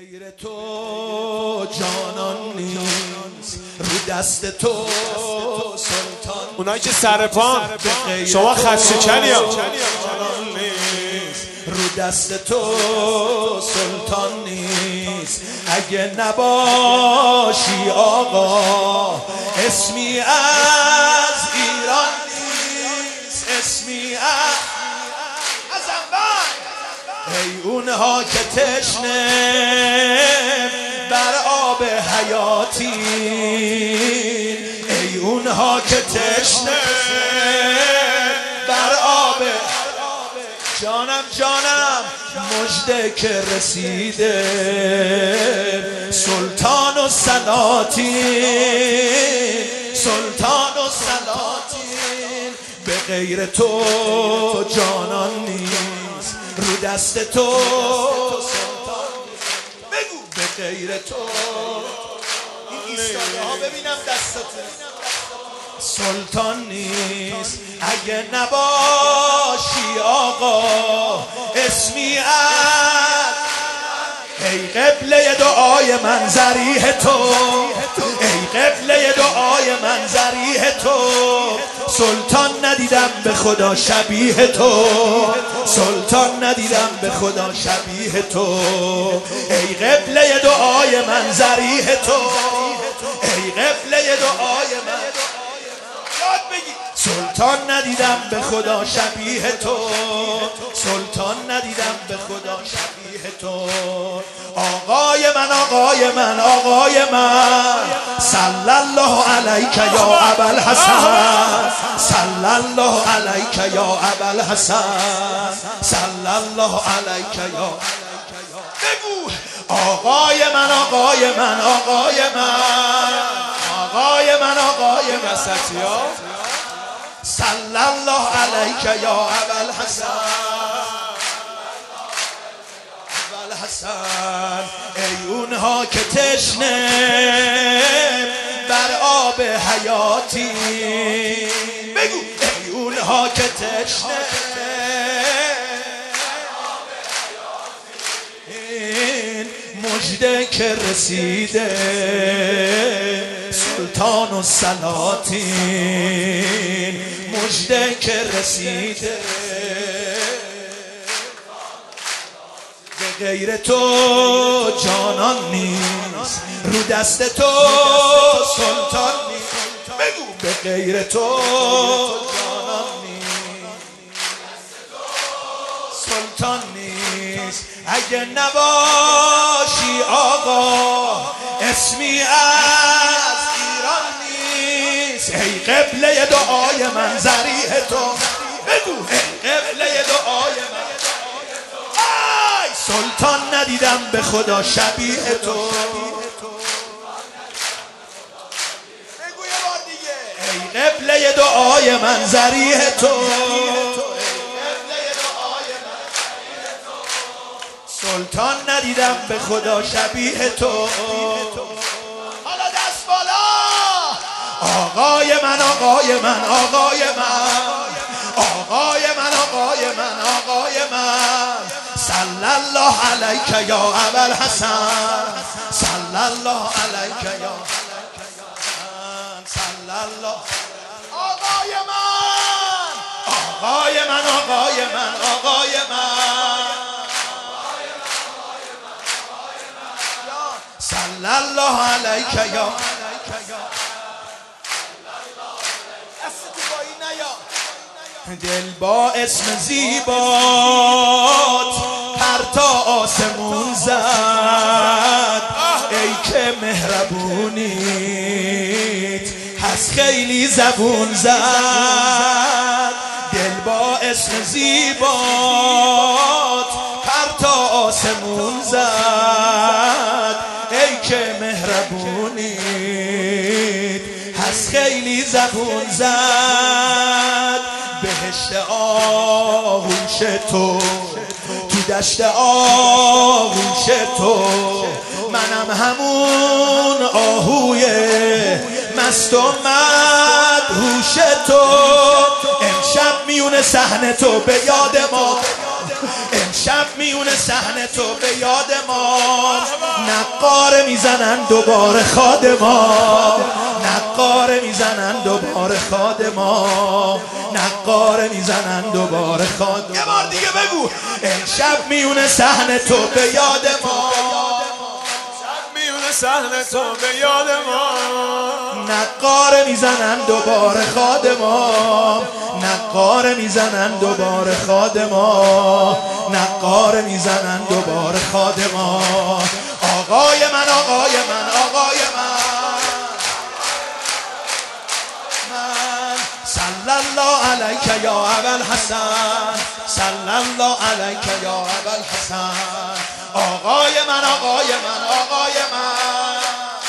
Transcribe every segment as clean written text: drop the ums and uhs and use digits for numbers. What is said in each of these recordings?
غیر تو جانان نیست، رو دست تو سلطان. اونایی که سرپان شما خدشکنی ها، رو دست تو سلطان نیست. اگه نباشی آقا اسمی از ایران نیست، اسمی از انبان. ای اونها که تشنه بر آب حیاتی، ای اونها که تشنه بر آب، جانم جانم مژده که رسیده سلطان و سلاطین، سلطان و سلاطین. به غیر تو جانان نیست، رو دست تو سلطان. بگو به غیر تو. این ایستاده ها ببینم دستتون سلطان نیست. اگه نباشی آقا اسمی از، ای قبله دعای من ذریح تو، ای قبله دعای من ذریح تو. سلطان ندیدم به خدا شبیه تو، سلطان ندیدم به خدا شبیه تو. ای قبله دعای من ذریح تو، ای قبله دعای من، سلطان ندیدم به خدا شبیه تو، سلطان ندیدم به خدا شبیه تو. آقای من آقای من آقای من، صلی الله علیک یا ابوالحسن، صلی الله علیک یا ابوالحسن، صلی الله علیک یا. بگو آقای من آقای من آقای من آقای من آقای من، ستیا صلی الله علیک یا ابوالحسن، ابوالحسن. ای اونها که تشنه بر آب حیاتی، بگو ای اونها که تشنه مژده که رسیده سلطان و سلاطین، مژده که رسیده. به غیر تو جانان نیست، رو دست تو سلطان نیست. بگو به غیر تو جانان نیست، سلطان نیست. اگه نباشی آقا اسمی از ایران نیست. ای قبله دعای من ذریح تو، بگو ای قبله دعای من. ای سلطان ندیدم به خدا شبیه تو. بگو یه بار دیگه. ای قبله دعای من ذریح تو، سلطان ندیدم به خدا شبیه تو. حالا دست بالا. آقای من آقای من آقای من آقای من آقای من آقای من، صلی الله علیک یا ابوالحسن، صلی الله علیک یا صلی الله. آقای من آقای من آقای من آقای من، صلی الله علیک یا. دل با اسم زیبات پر تا آسمون زد، ای که مهربونیت هست خیلی زبون زد. دل با اسم زیبات پر تا آسمون زد، ای که مهربونیت هست خیلی زبون زد. بهشت آغوش تو، تو دشت آغوش تو، منم همون آهوی مست و مدهوش تو. امشب میون صحنه تو به یاد ما، امشب میون صحنه تو به یاد ما. نقاره میزنن دوباره خادما، نقاره میزنن دوباره خادما، نقاره میزنن دوباره خادما. یه بار دیگه بگو. امشب میونه صحن تو به یاد ما، صحنه تو به یاد ما. نقاره میزنن دوباره خادما، نقاره میزنن دوباره خادما، نقاره میزنن دوباره خادما. آقای من آقای من آقای من صلی الله علیک یا ابوالحسن، صلی الله علیک یا ابوالحسن. آقای من آقای من آقای من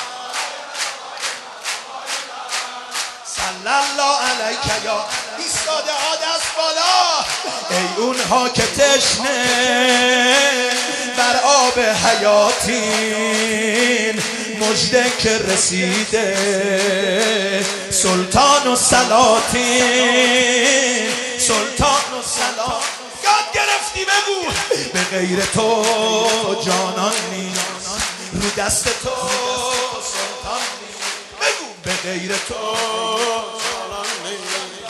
صلی الله علیک یا. ایستاده ها دست بالا. ای اونها که تشنه بر آب حیاتین، مژده که رسیده سلطان و سلاطین، سلطان و سلاطین. یاد گرفتی بگو. به غیر تو جانان نیست، رو دست تو سلطان نیست. بگو به غیر تو جانان نیست.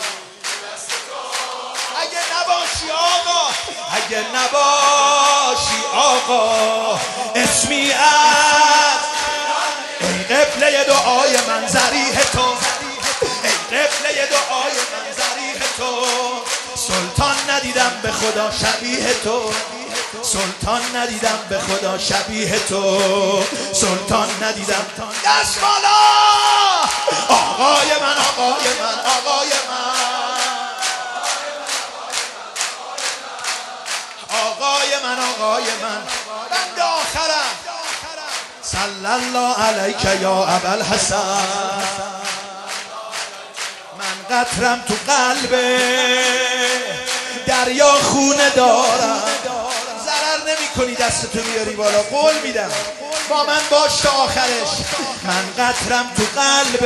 اگه نباشی آقا، اگه نباشی آقا، اسمی از ای قبله دعای من ذریح تو، ای قبله دعای من ذریح تو. سلطان ندیدم به خدا شبیه تو، سلطان ندیدم به خدا شبیه تو، سلطان ندیدم. دست بالا. آقای من آقای من آقای من آقای من آقای من. بند آخرم. صلی الله علیک یا ابوالحسن. من قطرم تو قلب دریا خونه دارم. ضرر نمی کنی دستتو بیاری بالا، قول میدم با من باش تا آخرش. من قطرم تو قلب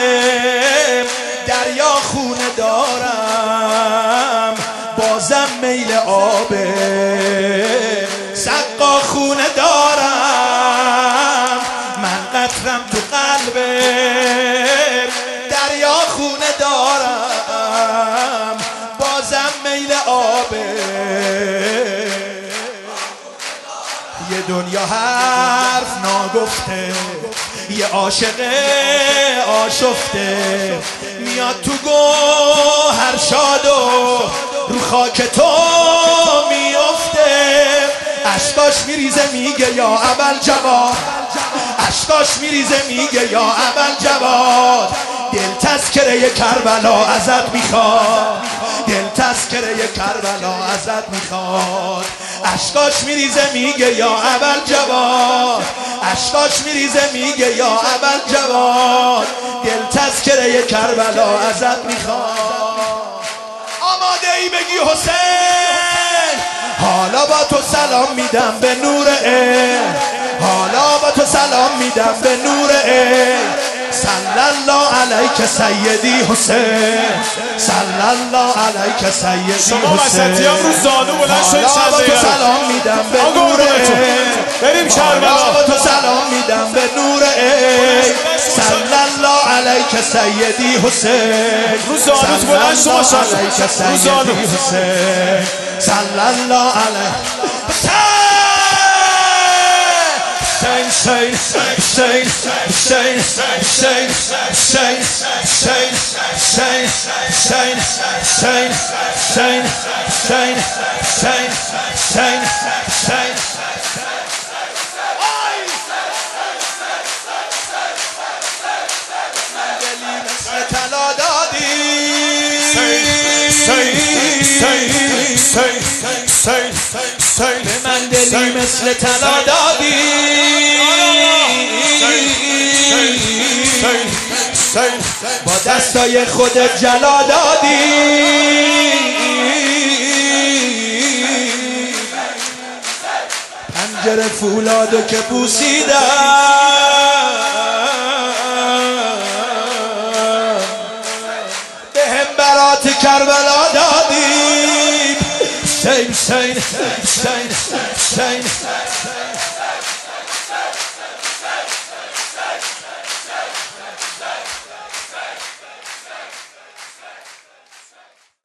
دریا خونه دارم، بازم میل آب سقا خونه دارم. من قطرم تو قلب دریا خونه دارم، بازم میل آب. یه دنیا حرف ناگفته، یه عاشق آشفته، میاد تو گوهر شاد و رو خاک تو میفته. اشکاش میریزه میگه یا ابوالجواد، اشکاش میریزه میگه یا ابوالجواد. دل تذکره کربلا ازت میخواد، دل تذکره کربلا ازت میخواد. اشکاش میریزه میگه یا ابوالجواد، اشکاش میریزه میگه یا ابوالجواد. دل تذکره کربلا ازت میخواد. آماده ای بگی حسین؟ حالا با تو سلام میدم به نور عین، حالا با تو سلام میدم به نور عین. صلی الله علیک سیدی حسین، صلی الله علیک سیدی شما حسین. وسطیام رو زانو بلند شد. حالا با تو سلام میدم به نور عین، بریم کربلا. حالا با تو سلام میدم به نور عین. صلی الله علیک سیدی حسین، رو زانو بلند شما شد. رو زانو حسین، صلی الله علیک Hussein, Hussein, Hussein, Hussein, Hussein, Hussein, Hussein, Hussein, Hussein, Hussein, Hussein, Hussein, Hussein, Hussein. دلی مثل طلا دادی، به من دلی مثل طلا دادی، با دستای خودت جلا دادی. پنجره فولادو که بوسیدم، به هم برات کربلا دادی. Hussein, Hussein, Hussein, Hussein.